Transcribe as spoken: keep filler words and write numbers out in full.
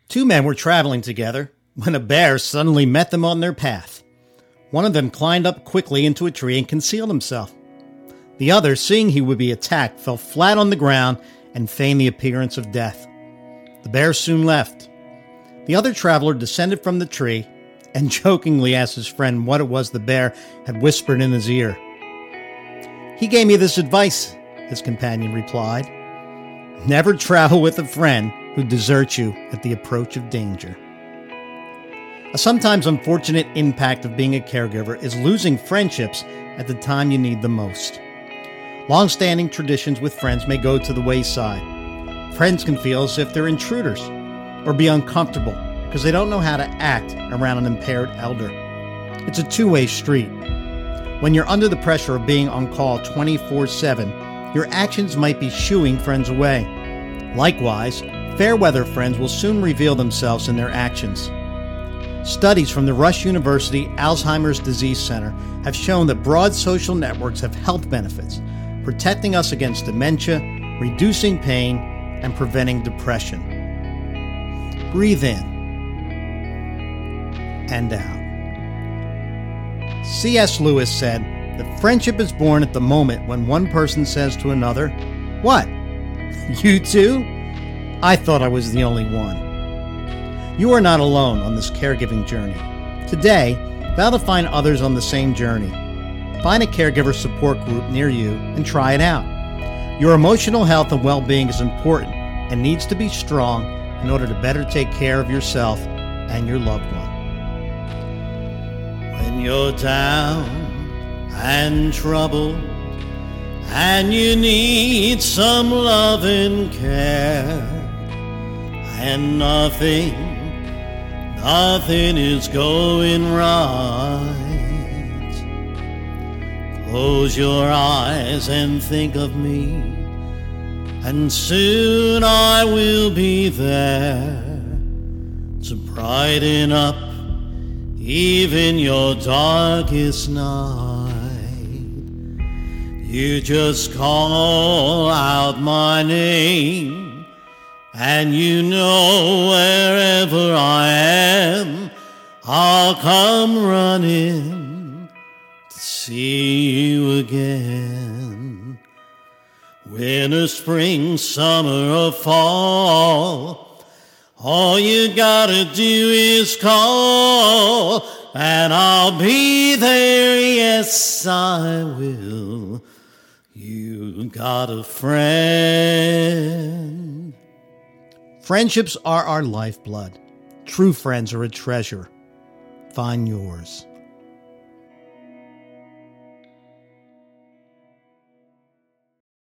Two men were traveling together when a bear suddenly met them on their path. One of them climbed up quickly into a tree and concealed himself. The other, seeing he would be attacked, fell flat on the ground and feigned the appearance of death. The bear soon left. The other traveler descended from the tree and jokingly asked his friend what it was the bear had whispered in his ear. "He gave me this advice," his companion replied. "Never travel with a friend who deserts you at the approach of danger." A sometimes unfortunate impact of being a caregiver is losing friendships at the time you need them most. Long-standing traditions with friends may go to the wayside. Friends can feel as if they're intruders or be uncomfortable because they don't know how to act around an impaired elder. It's a two-way street. When you're under the pressure of being on call twenty-four seven, your actions might be shooing friends away. Likewise, fair-weather friends will soon reveal themselves in their actions. Studies from the Rush University Alzheimer's Disease Center have shown that broad social networks have health benefits, protecting us against dementia, reducing pain, and preventing depression. Breathe in and out. C S Lewis said that friendship is born at the moment when one person says to another, "What? You too? I thought I was the only one." You are not alone on this caregiving journey. Today, vow to find others on the same journey. Find a caregiver support group near you and try it out. Your emotional health and well-being is important and needs to be strong in order to better take care of yourself and your loved one. When you're down and troubled and you need some love and care, and nothing, nothing is going right, close your eyes and think of me, and soon I will be there to brighten up even your darkest night. You just call out my name, and you know wherever I am, I'll come running to see you again. Winter, spring, summer, or fall, all you gotta do is call, and I'll be there, yes I will. You got a friend. Friendships are our lifeblood. True friends are a treasure. Find yours.